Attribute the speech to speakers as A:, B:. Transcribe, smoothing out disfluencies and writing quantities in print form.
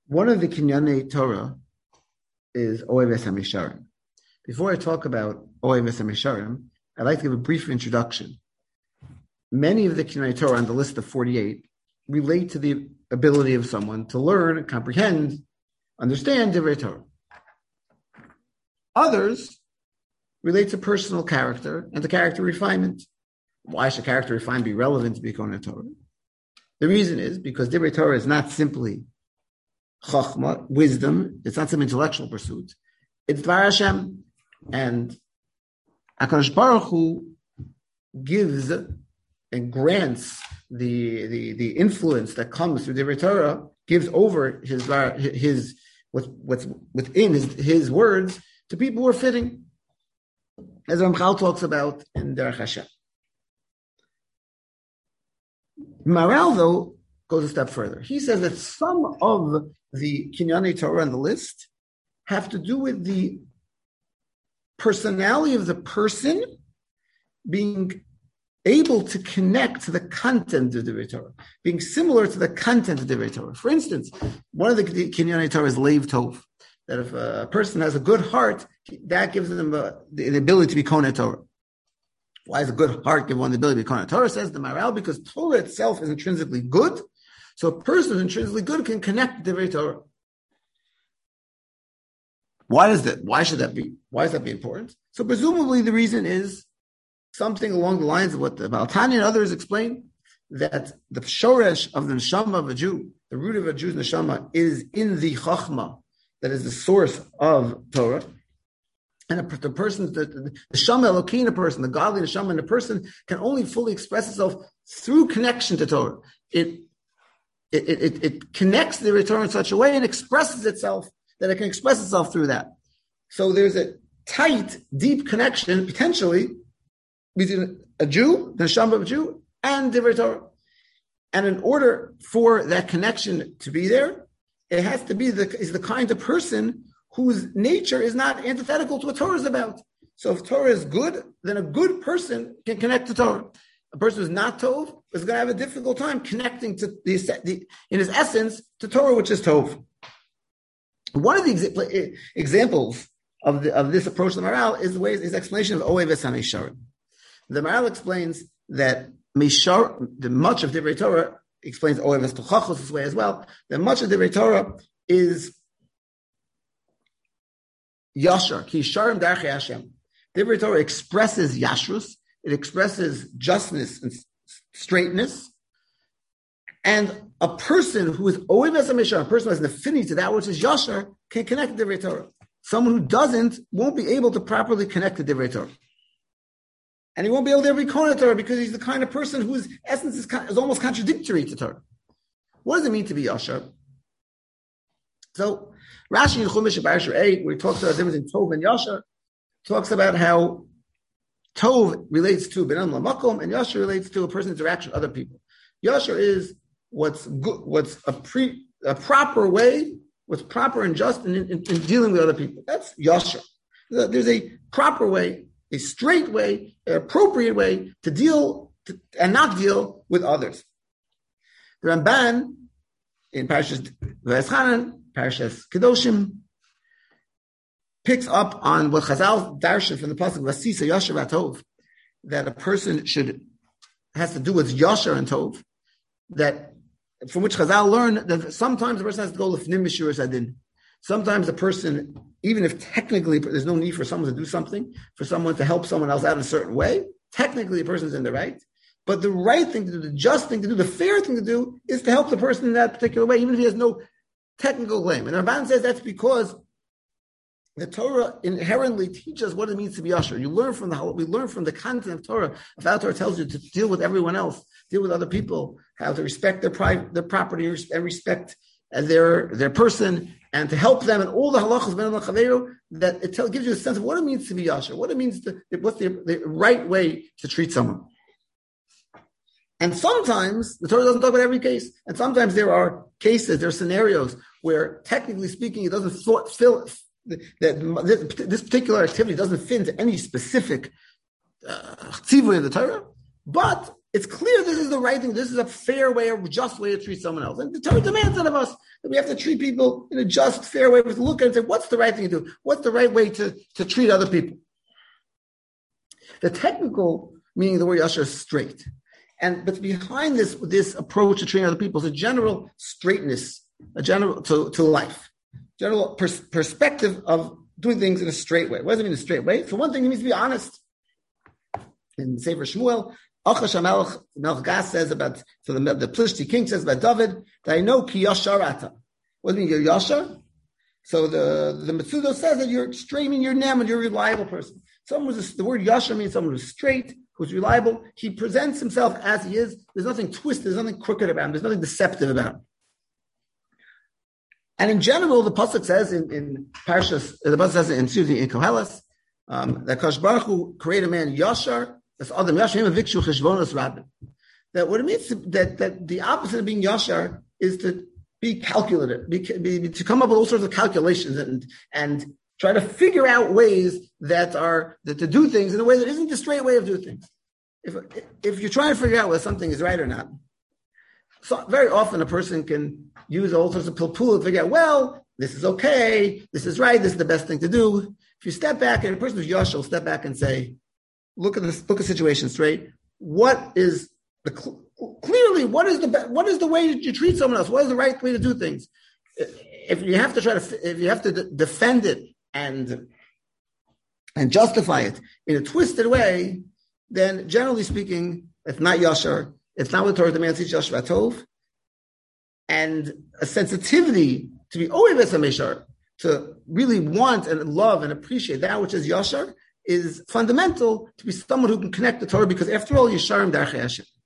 A: One of the Kinyanei Torah is Oheves HaMisharim. Before I talk about Oheves HaMisharim, I'd like to give a brief introduction. Many of the Kinyanei Torah on the list of 48 relate to the ability of someone to learn, comprehend, understand Divrei Torah. Others relate to personal character and to character refinement. Why should character refinement be relevant to Bikunen Torah? The reason is because Divrei Torah is not simply Chachma, wisdom. It's not some intellectual pursuit. It's Dvar Hashem. And HaKadosh Baruch Hu gives and grants the influence that comes through Divrei Torah, gives over his what's within his words to people who are fitting, as Ramchal talks about in Derech Hashem. Maharal, though, goes a step further. He says that some of the Kinyanei Torah on the list have to do with the personality of the person being able to connect to the content of the Divrei Torah, being similar to the content of the Divrei Torah. For instance, one of the Kinyanei Torah is Leiv Tov, that if a person has a good heart, that gives them the ability to be Konei Torah. Why does a good heart give one the ability to be Konei Torah? Says the Maharal, because Torah itself is intrinsically good, so a person who's intrinsically good can connect to Divrei Torah. Why should that be? Why does that be important? So presumably the reason is something along the lines of what the Baal Tanya and others explain, that the shoresh of the neshama of a Jew, the root of a Jew's neshama, is in the chachma, that is the source of Torah. And the person, the neshama Elokein, a person, the godly neshama in a person can only fully express itself through connection to Torah. It connects the Torah in such a way and expresses itself that it can express itself through that. So there's a tight, deep connection, potentially, between a Jew, the neshama of a Jew, and Divrei Torah. And in order for that connection to be there, it has to be the kind of person whose nature is not antithetical to what Torah is about. So if Torah is good, then a good person can connect to Torah. A person who's not Tov is going to have a difficult time connecting to in his essence to Torah, which is Tov. One of the examples of this approach to the Maharal is his explanation of Oheves HaMisharim. The Maharal explains that the much of Divrei Torah explains Oheves Tochachos this way as well. That much of Divrei Torah is Yashar, Ki Yisharim Darchei Hashem. Divrei Torah expresses Yashrus, it expresses justness and straightness, and a person who is Oheves HaMisharim, a person who has an affinity to that which is Yashar, can connect to Divrei Torah. Someone who doesn't won't be able to properly connect to Divrei Torah. And he won't be able to be Konei Torah because he's the kind of person whose essence is almost contradictory to Torah. What does it mean to be Yashar? So Rashi in Chumash Parashah 8, where he talks about the difference in Tov and Yashar, talks about how Tov relates to Binam Lamakom and Yashar relates to a person's interaction with other people. Yashar is what's good, what's a proper way, what's proper and just in dealing with other people. That's Yashar. There's a proper way, a straight way, an appropriate way to deal and not deal with others. The Ramban in Parashas V'eschanan, Parashas Kedoshim, picks up on what Chazal darshan from the pasuk Vasisa Yashar V'Tov, that a person has to do with Yashar and Tov, that from which Chazal learn that sometimes a person has to go Lefnim Mishur Sadin. Sometimes a person, even if technically there's no need for someone to do something, for someone to help someone else out in a certain way, technically a person's in the right. But the right thing to do, the just thing to do, the fair thing to do is to help the person in that particular way, even if he has no technical claim. And Ramban says that's because the Torah inherently teaches what it means to be Yashar. We learn from the content of Torah. If our Torah tells you to deal with everyone else, deal with other people, how to respect their property and respect their person, and to help them, and all the halachos ben al-chaveru, that it gives you a sense of what it means to be Yashar, what it means what's the right way to treat someone. And sometimes the Torah doesn't talk about every case, and sometimes there are cases, there are scenarios where, technically speaking, it doesn't fill that this particular activity doesn't fit into any specific tzivui of the Torah, but it's clear this is the right thing. This is a fair way, a just way to treat someone else. And the Torah demands of us that we have to treat people in a just, fair way. We have to look at it and say, what's the right thing to do? What's the right way to treat other people? The technical meaning of the word yashar is straight. But behind this approach to treating other people is a general straightness, a general to life, general perspective of doing things in a straight way. What does it mean a straight way? For one thing, it means to be honest. In Sefer Shmuel, Achash Melech Gas says about, so the Plishti king says about David, that I know ki yashar ata. What does it mean, you're yashar? So the Metzudo says that you're straight, you're nem, and you're a reliable person. The word yashar means someone who's straight, who's reliable. He presents himself as he is. There's nothing twisted, there's nothing crooked about him, there's nothing deceptive about him. And in general, the pasuk says in Parshas, the pasuk says in Koheles, that Kadosh Baruch Hu created a man yashar. That's Adam Yashar him Vikshu Cheshbonos Rabbin. That what it means that the opposite of being yashar is to be calculative, to come up with all sorts of calculations and try to figure out ways that to do things in a way that isn't the straight way of doing things. If you're trying to figure out whether something is right or not, so very often a person can use all sorts of pilpul to figure out, well, this is okay, this is right, this is the best thing to do. If you step back, and a person who's yashar will step back and say, look at the situation straight. What is the way you treat someone else? What is the right way to do things? If you have to defend it and justify it in a twisted way, then generally speaking, it's not yashar. It's not what the Torah demands. It's yashar tov, and a sensitivity to be oivus hameshar, to really want and love and appreciate that which is yashar, is fundamental to be someone who can connect the Torah, because after all, Yesharim Darchei Hashem.